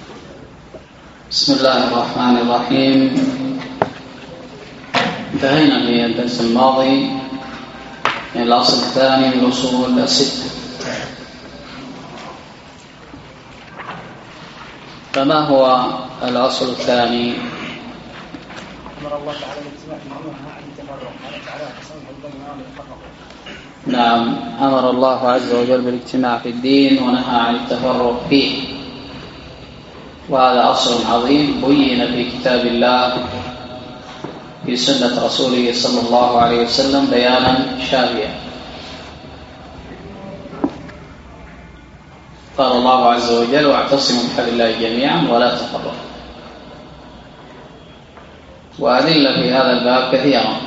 بسم الله الرحمن الرحيم. انتهينا في الدرس الماضي من الأصل الثاني من الأصول الستة. فما هو الأصل الثاني؟ أمر الله تعالى بالاجتماع في الدين ونهى عن التفرق. قال تعالى اعتصموا بالله ولا تفرقوا. نعم، أمر الله عز وجل بالاجتماع في الدين ونهى عن التفرق فيه، وهذا أصل عظيم بين في كتاب الله في سنة رسوله صلى الله عليه وسلم بيانا شافيا. قال الله عز وجل: واعتصموا بحبل الله جميعا ولا تفرقوا. وأدلة في هذا الباب كثيرة.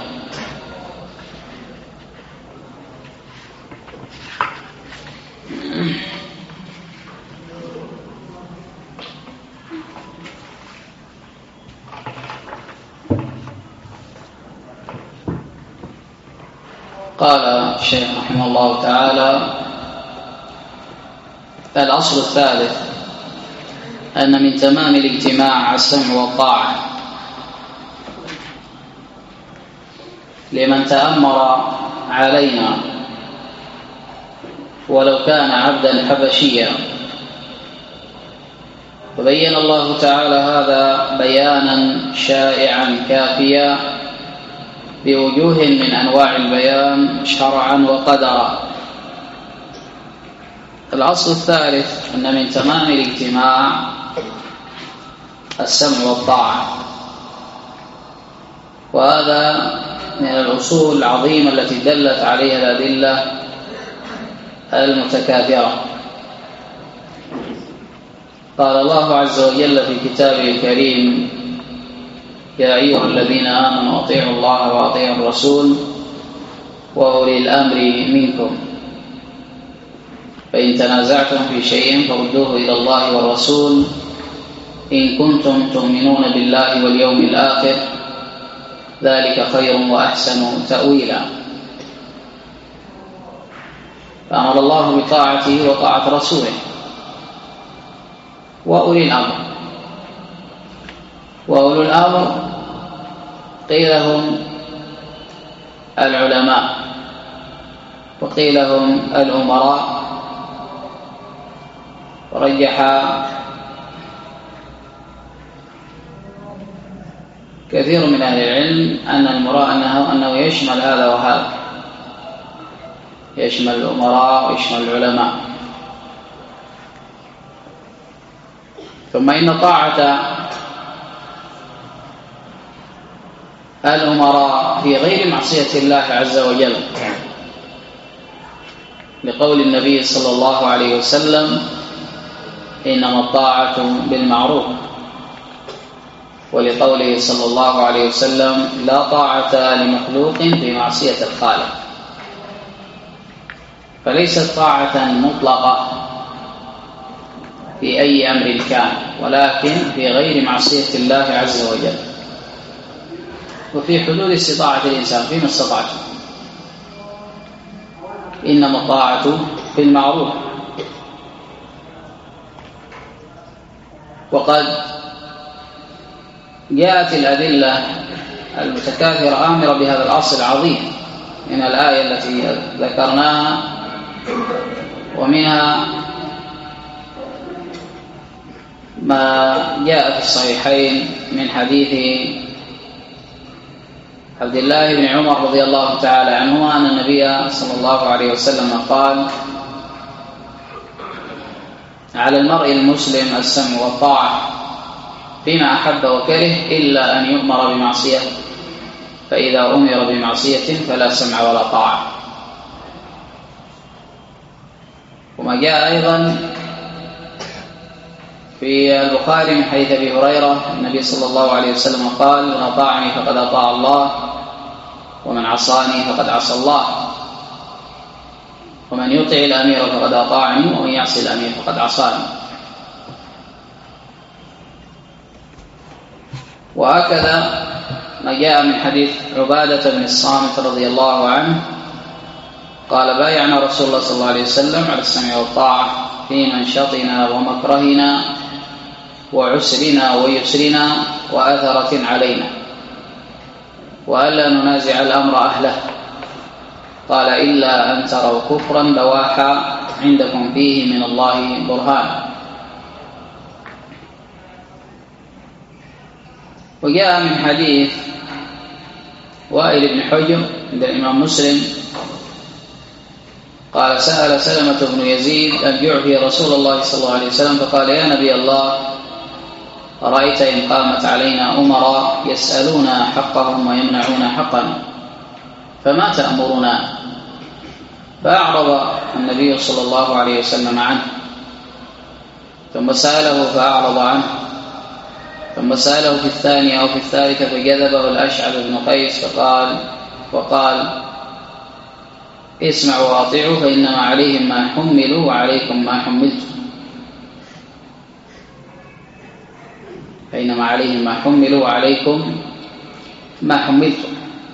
قال الشيخ رحمه الله تعالى: الأصل الثالث أن من تمام الاجتماع السمع والطاعة لمن تأمر علينا ولو كان عبدا حبشيا. وبين الله تعالى هذا بيانا شائعا كافيا بوجوه من أنواع البيان شرعا وقدرا. الأصل الثالث أن من تمام الاجتماع السمع والطاعة، وهذا من الأصول العظيمة التي دلت عليها الأدلة المتكاثرة. قال الله عز وجل في كتابه الكريم: يا أيها الذين آمنوا أطيعوا الله وأطيعوا الرسول وأولي الأمر منكم فإن تنازعتم في شيء فردوه إلى الله والرسول إن كنتم تؤمنون بالله واليوم الآخر ذلك خير وأحسن تأويلا. فأمر الله بطاعته وطاعة رسوله وأولي الأمر. وأولو الأمر قيل هم العلماء وقيل هم الأمراء، ورجح كثير من أهل العلم أن المراد أنه يشمل هذا وهذا، يشمل الأمراء ويشمل العلماء. ثم إن طاعة الأمراء في غير معصية الله عز وجل، لقول النبي صلى الله عليه وسلم: إنما الطاعة بالمعروف، ولقوله صلى الله عليه وسلم: لا طاعة لمخلوق في معصية الخالق. فليست طاعة مطلقة في أي أمر كان، ولكن في غير معصية الله عز وجل، وفي حدود استطاعة الإنسان فيما استطاعته. إنما الطاعة بالمعروف. وقد جاءت الأدلة المتكاثرة آمرة بهذا الأصل العظيم من الآية التي ذكرناها، ومنها ما جاء في الصحيحين من حديث عبد الله بن عمر رضي الله تعالى عنهما أن النبي صلى الله عليه وسلم قال: على المرء المسلم السمع والطاعة فيما أحب وكره إلا أن يؤمر بمعصية، فإذا أمر بمعصية فلا سمع ولا طاعة. وما جاء أيضا في البخاري من حديث أبي هريرة النبي صلى الله عليه وسلم قال: من أطاعني فقد أطاع الله ومن عصاني فقد عصى الله ومن يطع الأمير فقد أطاعني ومن يعصي الأمير فقد عصاني. وهكذا ما جاء من حديث عبادة بن الصامت رضي الله عنه قال: بايعنا رسول الله صلى الله عليه وسلم على السمع والطاعة في منشطنا ومكرهنا وعسرنا ويسرنا وأثرة علينا، وألا ننازع الأمر أهله. قال: إلا أن تروا كفرا بواحا عندكم فيه من الله برهان. وجاء من حديث وائل بن حجر عند الإمام مسلم قال: سأل سلمة بن يزيد أن يعفي رسول الله صلى الله عليه وسلم، فقال: يا نبي الله، أرأيت إن قامت علينا أمراء يسألون حقهم ويمنعون حقنا، فما تأمرنا؟ فأعرض النبي صلى الله عليه وسلم عنه، ثم سأله فأعرض عنه، ثم سأله في الثانية أو في الثالثة فجذبه الأشعث بن قيس وقال: اسمعوا وأطيعوا، فإنما عليهم ما حملوا وعليكم ما حملتم، فإنما عليهم ما حملوا وعليكم ما حملتم.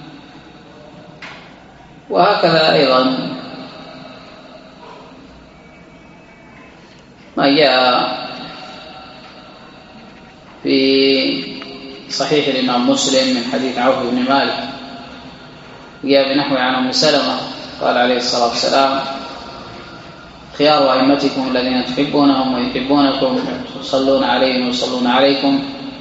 وهكذا أيضا ما جاء في صحيح الإمام مسلم من حديث عوف بن مالك، جاء بنحو عن أم سلمة قال عليه الصلاة والسلام: خيار أئمتكم الذين تحبونهم ويحبونكم، تصلون عليهم ويصلون عليكم،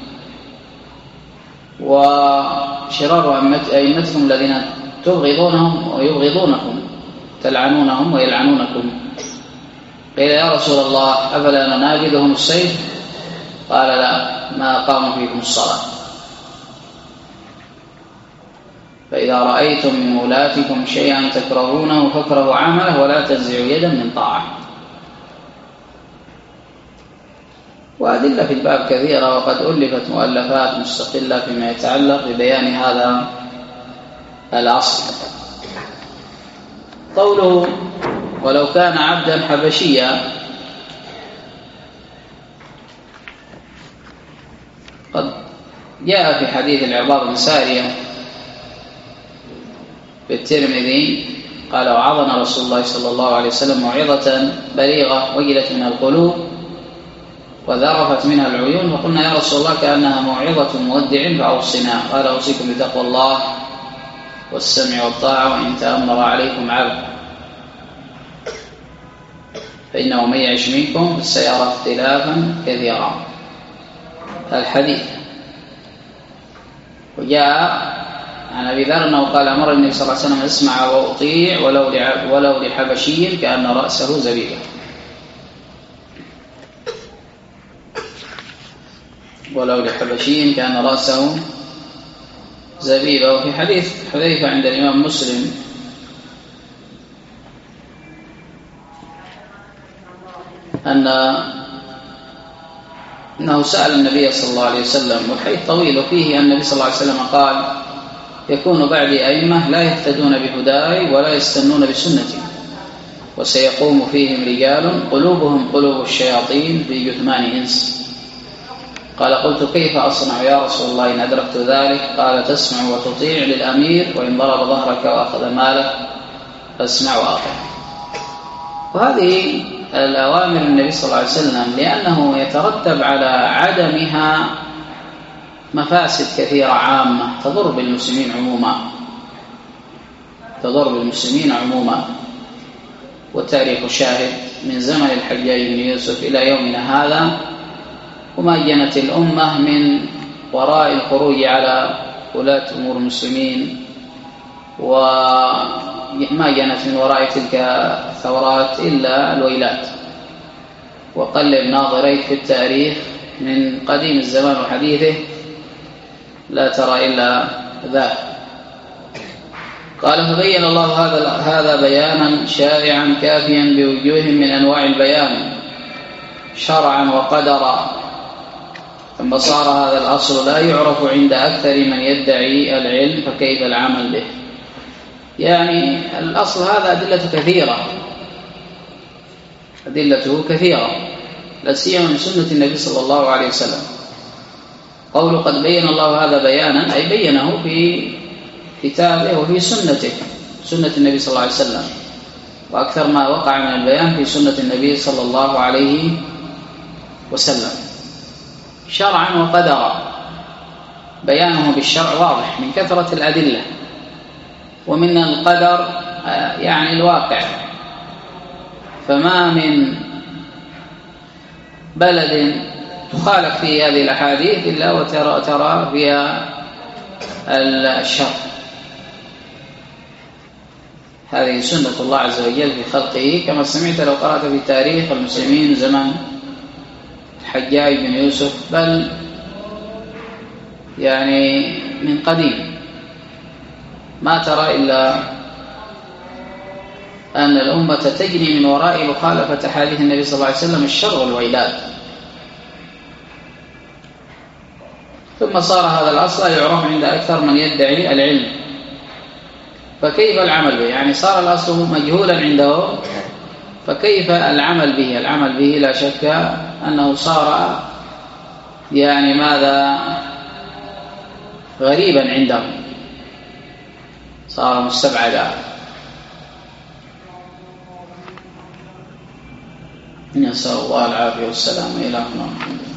وشرار أئمتكم الذين تبغضونهم ويبغضونكم، تلعنونهم ويلعنونكم. قيل: يا رسول الله، أفلا ننابذهم السيف؟ قال: لا، ما أقاموا فيكم الصلاة. فإذا رأيتم من ولاتكم شيئا تكرهونه فاكرهوا عمله ولا تنزعوا يدا من طاعة. وأدلة في الباب كثيرة، وقد ألفت مؤلفات مستقلة فيما يتعلق ببيان هذا الأصل. قوله: ولو كان عبدا حبشيا، قد جاء في حديث العرباض بن سارية في الترمذي قال: وعظنا رسول الله صلى الله عليه وسلم موعظة بليغة وجلت منها القلوب وذرفت منها العيون، وقلنا: يا رسول الله، كأنها موعظة مودع فأوصنا. قال: أوصيكم بتقوى الله والسمع والطاعة، وإن تأمر عليكم عبد، فإنه من يعش منكم فسيرى اختلافا كثيرا. الحديث. وجاء عن أبي ذر أنه قال: أمر النبي صلى الله عليه وسلم: اسمع وأطيع ولو لحبشي كأن رأسه زبيبة. ولو لحبشي كأن رأسه زبيبة. وفي حديث حذيفة عند الإمام مسلم أنه سأل النبي صلى الله عليه وسلم، والحديث طويل، وفيه أن النبي صلى الله عليه وسلم قال: يكون بعدي أئمة لا يهتدون بهداي ولا يستنون بسنتي، وسيقوم فيهم رجال قلوبهم قلوب الشياطين في جثمان إنس. قال: قلت: كيف أصنع يا رسول الله إن أدركت ذلك؟ قال: تسمع وتطيع للأمير، وإن ضرب ظهرك وأخذ مالك فاسمع وأطيع. وهذه الأوامر النبي صلى الله عليه وسلم لأنه يترتب على عدمها مفاسد كثيرة عامة تضر بالمسلمين عموما. والتاريخ شاهد من زمن الحجاج بن يوسف إلى يومنا هذا، وما جنت الأمة من وراء الخروج على ولاة أمور المسلمين، وما جنت من وراء تلك الثورات إلا الويلات. وقلب ناظريك في التاريخ من قديم الزمان وحديثه لا ترى إلا ذاك. قال: فبين الله هذا بيانا شائعا كافيا بوجوه من أنواع البيان شرعا وقدرا، ثم صار هذا الأصل لا يعرف عند أكثر من يدعي العلم، فكيف العمل به؟ يعني الأصل هذا أدلته كثيرة، لا سيما من سنة النبي صلى الله عليه وسلم. قوله قد بين الله هذا بيانا، أي بينه في كتابه وفي سنته، سنة النبي صلى الله عليه وسلم، وأكثر ما وقع من البيان في سنة النبي صلى الله عليه وسلم. شرعا وقدرا، بيانه بالشرع واضح من كثرة الأدلة، ومن القدر يعني الواقع. فما من بلد تخالف في هذه الأحاديث إلا وترى فيها الشر. هذه سنة الله عز وجل في خلقه، كما سمعت لو قرأت في تاريخ المسلمين زمن الحجاج بن يوسف، بل يعني من قديم، ما ترى إلا أن الأمة تجري من وراء مخالفة حديث النبي صلى الله عليه وسلم الشر والويلات. ثم صار هذا الأصل يعرف عند أكثر من يدعي العلم، فكيف العمل به؟ يعني صار الأصل مجهولا عنده، فكيف العمل به؟ العمل به لا شك أنه صار يعني ماذا غريبا عندهم، صار مستبعدا. نسأل الله العافية والسلام. إلى هنا.